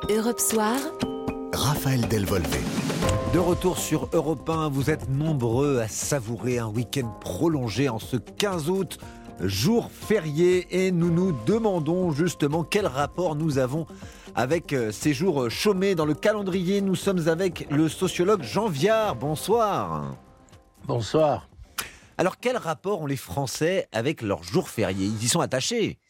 Europe Soir, Raphaël Delvolvé. De retour sur Europe 1, vous êtes nombreux à savourer un week-end prolongé en ce 15 août, jour férié, et nous nous demandons justement quel rapport nous avons avec ces jours chômés dans le calendrier. Nous sommes avec le sociologue Jean Viard. Bonsoir. Bonsoir. Alors quel rapport ont les Français avec leurs jours fériés ? Ils y sont attachés.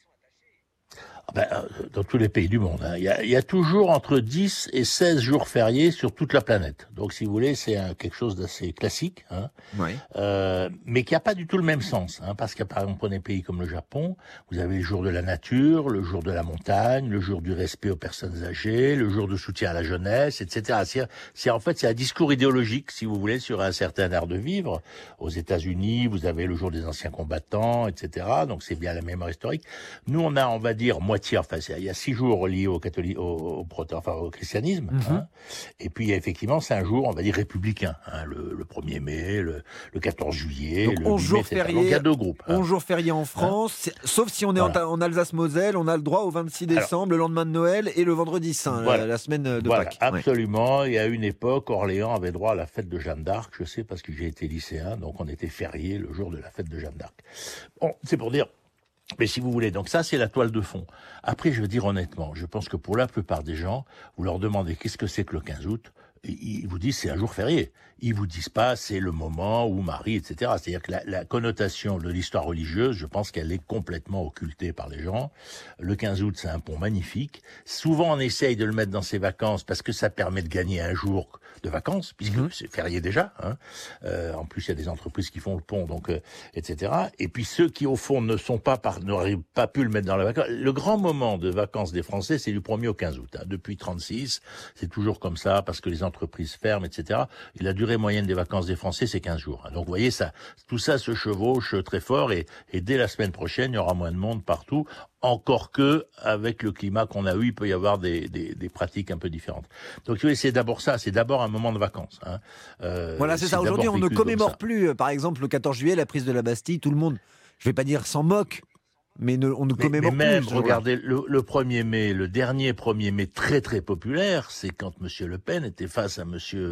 Dans tous les pays du monde, il y a toujours entre 10 et 16 jours fériés sur toute la planète. Donc, si vous voulez, c'est quelque chose d'assez classique, Oui. mais qui n'a pas du tout le même sens. Parce que, par exemple, prenez un pays comme le Japon, vous avez le jour de la nature, le jour de la montagne, le jour du respect aux personnes âgées, le jour de soutien à la jeunesse, etc. C'est un discours idéologique, si vous voulez, sur un certain art de vivre. Aux États-Unis, vous avez le jour des anciens combattants, etc. Donc, c'est bien la mémoire historique. Nous, on va dire, il y a 6 jours liés au christianisme, et puis effectivement c'est un jour, on va dire, républicain, le 1er mai, le 14 juillet, donc, le 11 8 jours mai, fériés, donc il y a 2 groupes. 11 jours fériés en France, sauf si on est en Alsace-Moselle, on a le droit au 26 décembre, le lendemain de Noël et le vendredi saint, la semaine de Pâques. Absolument, il y a une époque, Orléans avait droit à la fête de Jeanne d'Arc, je sais parce que j'ai été lycéen, donc on était férié le jour de la fête de Jeanne d'Arc. Bon, c'est pour dire. Mais si vous voulez, donc ça c'est la toile de fond. Après, je veux dire honnêtement, je pense que pour la plupart des gens, vous leur demandez qu'est-ce que c'est que le 15 août, ils vous disent c'est un jour férié. Ils vous disent pas c'est le moment où Marie, etc. C'est-à-dire que la connotation de l'histoire religieuse, je pense qu'elle est complètement occultée par les gens. Le 15 août, c'est un pont magnifique. Souvent, on essaye de le mettre dans ses vacances parce que ça permet de gagner un jour de vacances, puisque c'est férié déjà. En plus, il y a des entreprises qui font le pont, donc etc. Et puis ceux qui, au fond, n'auraient pas pu le mettre dans la vacances. Le grand moment de vacances des Français, c'est du 1er au 15 août. Depuis 36, c'est toujours comme ça, parce que les entreprises ferment, etc. Et la durée moyenne des vacances des Français, c'est 15 jours. Donc, vous voyez, tout ça se chevauche très fort, et dès la semaine prochaine, il y aura moins de monde partout. Encore que, avec le climat qu'on a eu, il peut y avoir des pratiques un peu différentes. Donc, c'est d'abord ça, c'est d'abord un moment de vacances. Voilà, c'est ça. Aujourd'hui, on ne commémore plus, par exemple, le 14 juillet, la prise de la Bastille. Tout le monde, je ne vais pas dire s'en moque, mais on ne commémore mais même, plus. Regardez, le 1er mai, le dernier 1er mai très très populaire, c'est quand M. Le Pen était face à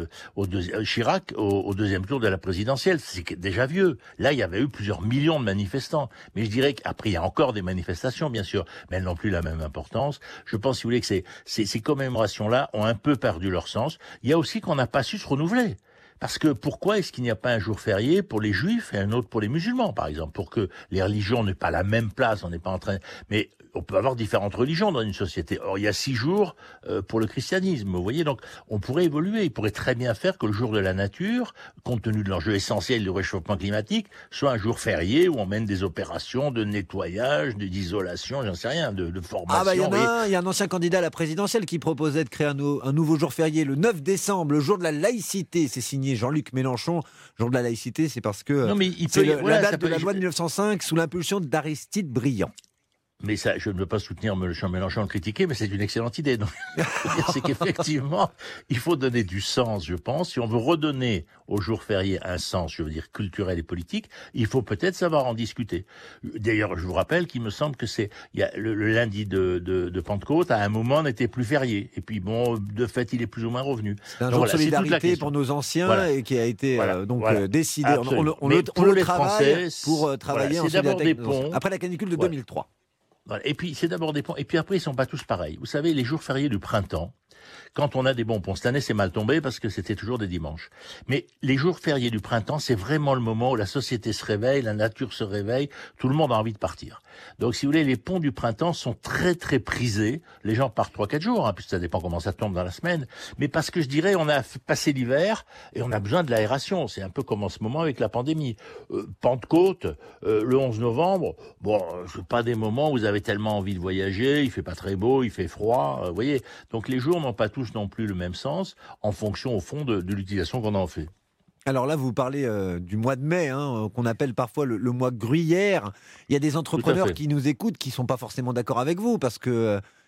Chirac au deuxième tour de la présidentielle. C'est déjà vieux. Là, il y avait eu plusieurs millions de manifestants. Mais je dirais qu'après, il y a encore des manifestations, bien sûr, mais elles n'ont plus la même importance. Je pense, si vous voulez, que ces commémorations-là ont un peu perdu leur sens. Il y a aussi qu'on n'a pas su se renouveler. Parce que pourquoi est-ce qu'il n'y a pas un jour férié pour les juifs et un autre pour les musulmans, par exemple, pour que les religions n'aient pas la même place, on n'est pas en train... Mais on peut avoir différentes religions dans une société. Or, il y a 6 jours pour le christianisme, vous voyez, donc on pourrait évoluer. Il pourrait très bien faire que le jour de la nature, compte tenu de l'enjeu essentiel du réchauffement climatique, soit un jour férié où on mène des opérations de nettoyage, d'isolation, j'en sais rien, de formation. Il y a un ancien candidat à la présidentielle qui proposait de créer un nouveau jour férié, le 9 décembre, le jour de la laïcité. C'est signé Jean-Luc Mélenchon. Jour de la laïcité, c'est parce que c'est la date de la loi de 1905 sous l'impulsion d'Aristide Briand. Mais ça, je ne veux pas soutenir Mélenchon le critiquer, mais c'est une excellente idée. Donc, c'est qu'effectivement, il faut donner du sens, je pense. Si on veut redonner au jour férié un sens, je veux dire, culturel et politique, il faut peut-être savoir en discuter. D'ailleurs, je vous rappelle qu'il me semble que il y a le lundi de Pentecôte, à un moment, n'était plus férié. Et puis, bon, de fait, il est plus ou moins revenu. C'est un jour de solidarité pour nos anciens et qui a été décidé. On le travaille pour travailler en solidarité. Après la canicule de 2003. Voilà. Et puis, c'est d'abord des ponts. Et puis après, ils sont pas tous pareils. Vous savez, les jours fériés du printemps, quand on a des bons ponts. Cette année, c'est mal tombé parce que c'était toujours des dimanches. Mais les jours fériés du printemps, c'est vraiment le moment où la société se réveille, la nature se réveille, tout le monde a envie de partir. Donc, si vous voulez, les ponts du printemps sont très, très prisés. Les gens partent 3-4 jours, puisque ça dépend comment ça tombe dans la semaine. Mais parce que je dirais, on a passé l'hiver et on a besoin de l'aération. C'est un peu comme en ce moment avec la pandémie. Pentecôte, le 11 novembre, bon, c'est pas des moments où vous avez tellement envie de voyager, il fait pas très beau, il fait froid, vous voyez. Donc, les jours n'ont pas tous non plus le même sens en fonction, au fond, de l'utilisation qu'on en fait. Alors là, vous parlez du mois de mai, qu'on appelle parfois le mois gruyère. Il y a des entrepreneurs qui nous écoutent qui ne sont pas forcément d'accord avec vous parce que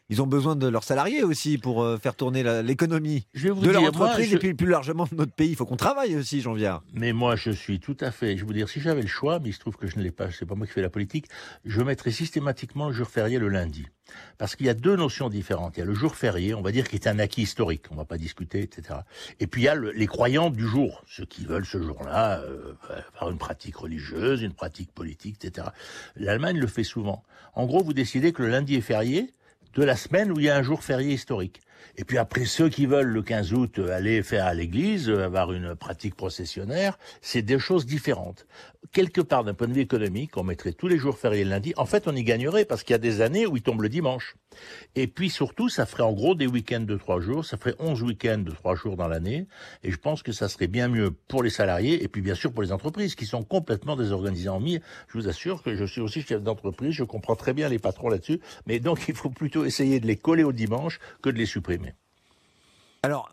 ils ont besoin de leurs salariés aussi pour faire tourner l'économie Je vais vous de leur dire, entreprise et puis plus largement de notre pays. Il faut qu'on travaille aussi, Jean Viard. Mais moi, je suis tout à fait... Je vais vous dire, si j'avais le choix, mais il se trouve que je ne l'ai pas, c'est pas moi qui fais la politique, je mettrais systématiquement le jour férié le lundi. Parce qu'il y a deux notions différentes. Il y a le jour férié, on va dire, qui est un acquis historique, on ne va pas discuter, etc. Et puis il y a les croyants du jour, ceux qui veulent ce jour-là avoir une pratique religieuse, une pratique politique, etc. L'Allemagne le fait souvent. En gros, vous décidez que le lundi est férié de la semaine où il y a un jour férié historique. Et puis après, ceux qui veulent le 15 août aller faire à l'église, avoir une pratique processionnaire, c'est des choses différentes. Quelque part, d'un point de vue économique, on mettrait tous les jours fériés le lundi. En fait, on y gagnerait parce qu'il y a des années où il tombe le dimanche. Et puis surtout, ça ferait en gros des week-ends de 3 jours. Ça ferait 11 week-ends de 3 jours dans l'année. Et je pense que ça serait bien mieux pour les salariés et puis bien sûr pour les entreprises qui sont complètement désorganisées en mille. Je vous assure que je suis aussi chef d'entreprise. Je comprends très bien les patrons là-dessus. Mais donc, il faut plutôt essayer de les coller au dimanche que de les supprimer. Alors,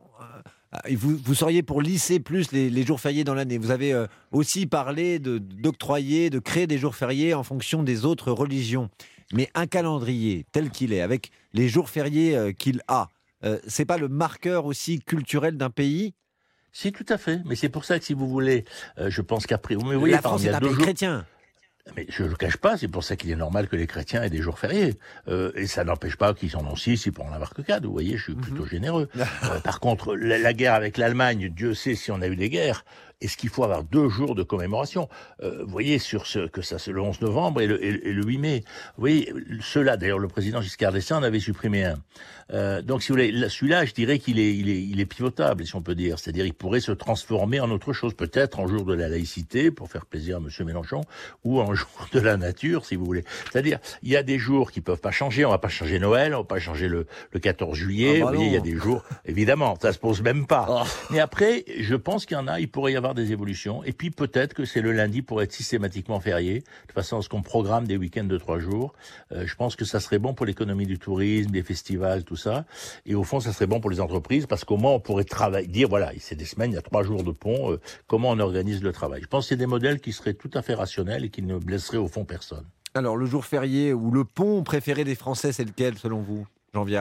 vous seriez pour lisser plus les jours fériés dans l'année. Vous avez aussi parlé d'octroyer, de créer des jours fériés en fonction des autres religions. Mais un calendrier tel qu'il est, avec les jours fériés qu'il a, c'est pas le marqueur aussi culturel d'un pays ? Si, tout à fait. Mais c'est pour ça que si vous voulez, je pense qu'après... Vous me voyez, la France est un pays chrétien. Mais je ne le cache pas, c'est pour ça qu'il est normal que les chrétiens aient des jours fériés. Et ça n'empêche pas qu'ils en ont 6, ils pourront en avoir que 4. Vous voyez, je suis plutôt généreux. Par contre, la guerre avec l'Allemagne, Dieu sait si on a eu des guerres. Est-ce qu'il faut avoir 2 jours de commémoration ? Vous voyez, c'est le 11 novembre et le 8 mai. Vous voyez, ceux-là, d'ailleurs, le président Giscard d'Estaing en avait supprimé un. Donc, si vous voulez, celui-là, je dirais qu'il est pivotable, si on peut dire. C'est-à-dire, il pourrait se transformer en autre chose, peut-être en jour de la laïcité, pour faire plaisir à M. Mélenchon, ou en jour de la nature, si vous voulez. C'est-à-dire, il y a des jours qui peuvent pas changer. On va pas changer Noël, on va pas changer le 14 juillet. Vous voyez, il y a des jours, évidemment, ça se pose même pas. Mais après, je pense qu'il y en a, il pourrait y avoir des évolutions. Et puis peut-être que c'est le lundi pour être systématiquement férié, de façon à ce qu'on programme des week-ends de 3 jours. Je pense que ça serait bon pour l'économie du tourisme, des festivals, tout ça. Et au fond, ça serait bon pour les entreprises parce qu'au moins on pourrait dire, voilà, c'est des semaines, il y a 3 jours de pont, comment on organise le travail. Je pense que c'est des modèles qui seraient tout à fait rationnels et qui ne blesseraient au fond personne. Alors, le jour férié ou le pont préféré des Français, c'est lequel selon vous, Jean Viard ?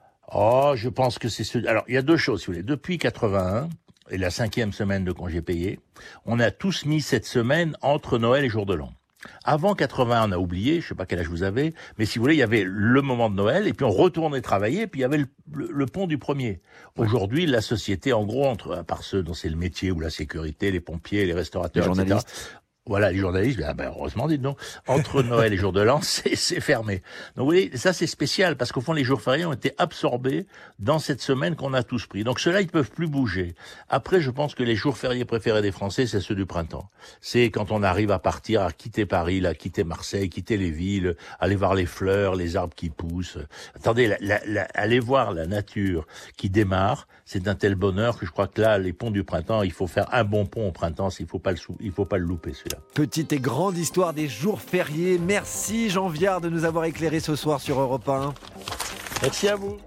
Oh, je pense que c'est celui... Alors, il y a 2 choses, si vous voulez. Depuis 81, et la 5e semaine de congé payé, on a tous mis cette semaine entre Noël et Jour de l'An. Avant 80, on a oublié, je sais pas quel âge vous avez, mais si vous voulez, il y avait le moment de Noël, et puis on retournait travailler, et puis il y avait le pont du premier. Aujourd'hui, la société, en gros, à part ceux dont c'est le métier, ou la sécurité, les pompiers, les restaurateurs, les journalistes. etc., voilà, les journalistes, heureusement, dites donc, entre Noël et Jour de l'An, c'est fermé. Donc, vous voyez, ça, c'est spécial, parce qu'au fond, les jours fériés ont été absorbés dans cette semaine qu'on a tous pris. Donc, ceux-là, ils peuvent plus bouger. Après, je pense que les jours fériés préférés des Français, c'est ceux du printemps. C'est quand on arrive à partir, à quitter Paris, là, quitter Marseille, quitter les villes, aller voir les fleurs, les arbres qui poussent. Attendez, aller voir la nature qui démarre, c'est un tel bonheur que je crois que là, les ponts du printemps, il faut faire un bon pont au printemps, il faut pas le louper, celui-là. Petite et grande histoire des jours fériés. Merci Jean Viard de nous avoir éclairé ce soir sur Europe 1. Merci à vous.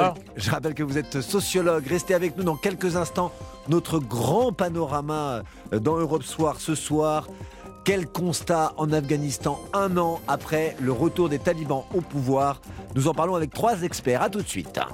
Je rappelle que vous êtes sociologue. Restez avec nous dans quelques instants. Notre grand panorama dans Europe Soir ce soir. Quel constat en Afghanistan 1 an après le retour des talibans au pouvoir ? Nous en parlons avec 3 experts. À tout de suite.